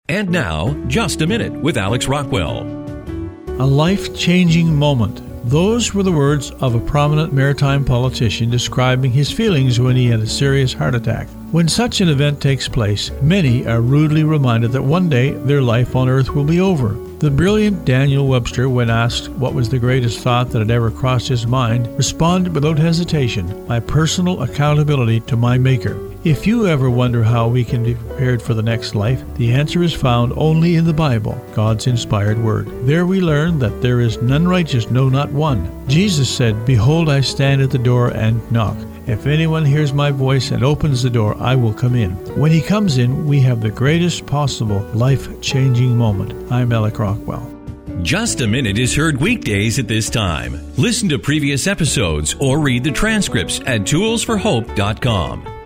And now, Just a Minute with Alex Rockwell. A life-changing moment. Those were the words of a prominent maritime politician describing his feelings when he had a serious heart attack. When such an event takes place, many are rudely reminded that one day their life on earth will be over. The brilliant Daniel Webster, when asked what was the greatest thought that had ever crossed his mind, responded without hesitation, "My personal accountability to my Maker." If you ever wonder how we can be prepared for the next life, the answer is found only in the Bible, God's inspired word. There we learn that there is none righteous, no, not one. Jesus said, "Behold, I stand at the door and knock. If anyone hears my voice and opens the door, I will come in." When he comes in, we have the greatest possible life-changing moment. I'm Alex Rockwell. Just a Minute is heard weekdays at this time. Listen to previous episodes or read the transcripts at toolsforhope.com.